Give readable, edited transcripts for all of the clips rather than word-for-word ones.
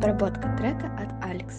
Обработка трека от Алекс.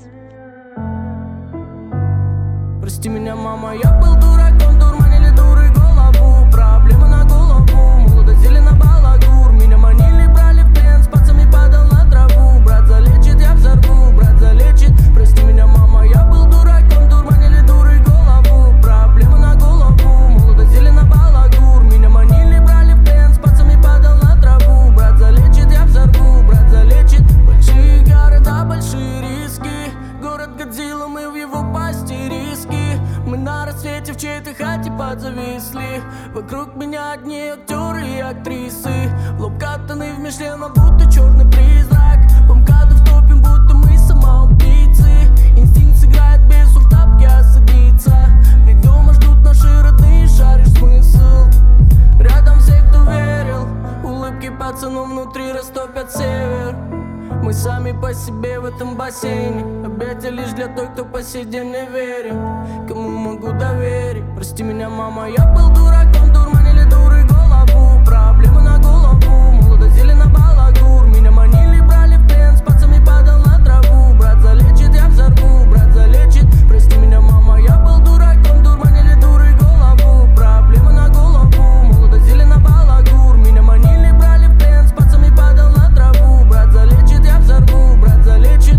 Прости меня, мама, я был дураком, дурманили дуры голову. Проблемы на голову, молодость зелена балагур. Меня манили, брали в плен, с пацами падал на траву. Брат залечит, я взорву, брат залечит. Прости меня, мама, я был дураком, дурманили дуры голову. Проблемы на голову, молодость зелена балагур. Меня манили, брали в плен, с пацами падал на траву. Брат залечит, я взорву, брат залечит. Большие города, большие риски. Город Годзилла, мы в его пасти риски. Мы на рассвете в чьей-то хате подзависли. Вокруг меня одни актеры и актрисы. В лоб катаны в Мишлена, будто черный призрак. По МКАДу втопим, будто мы самоубийцы. Инстинкт сыграет без в тапки осадиться. Ведь дома ждут наши родные, шаришь смысл. Рядом все, кто верил. Улыбки пацанов внутри растопят север. Мы сами по себе в этом бассейне. Объятия лишь для той, кто по сей день не верит. Кому могу доверить? Прости меня, мама, я был дураком, дурманили дуры голову. Проблемы на голову, молодость зелена балагур. Меня манили, брали в плен, с пацами падал на траву. Брат залечит, я взорву, брат залечит. Прости меня, мама, я был дураком, дурманили дуры голову. Проблемы на голову, молодость зелена балагур. Меня манили, брали в плен, с пацами падал на траву. Брат залечит, я взорву, брат залечит.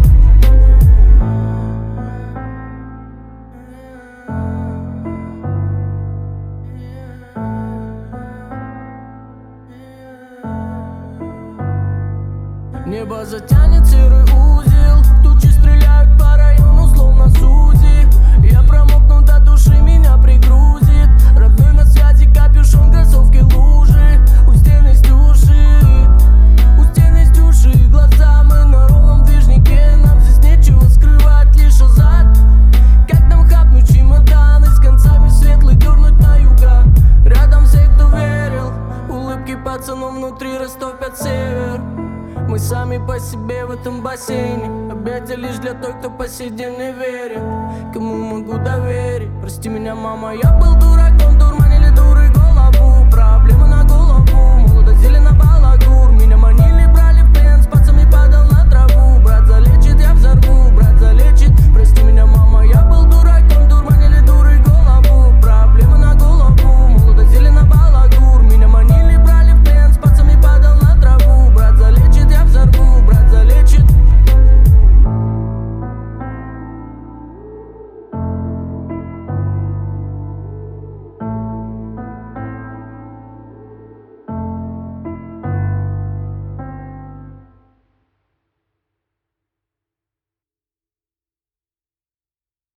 Небо затянет серый узел. Тучи стреляют по району, словно Сузи. Я промокну до души, меня пригрузит. Родной на связи, капюшон, кроссовки, лужи. У стены стюши, у стены стюши. Глаза мы на ровном движнике. Нам здесь нечего скрывать, лишь азарт. Как нам хапнуть чемоданы, с концами светлый дернуть на юга. Рядом все, кто верил. Улыбки пацанов внутри растопят север. Мы сами по себе в этом бассейне. Объятия лишь для той, кто по сей день не верит. Кому могу доверить? Прости меня, мама, я был дураком, дурман.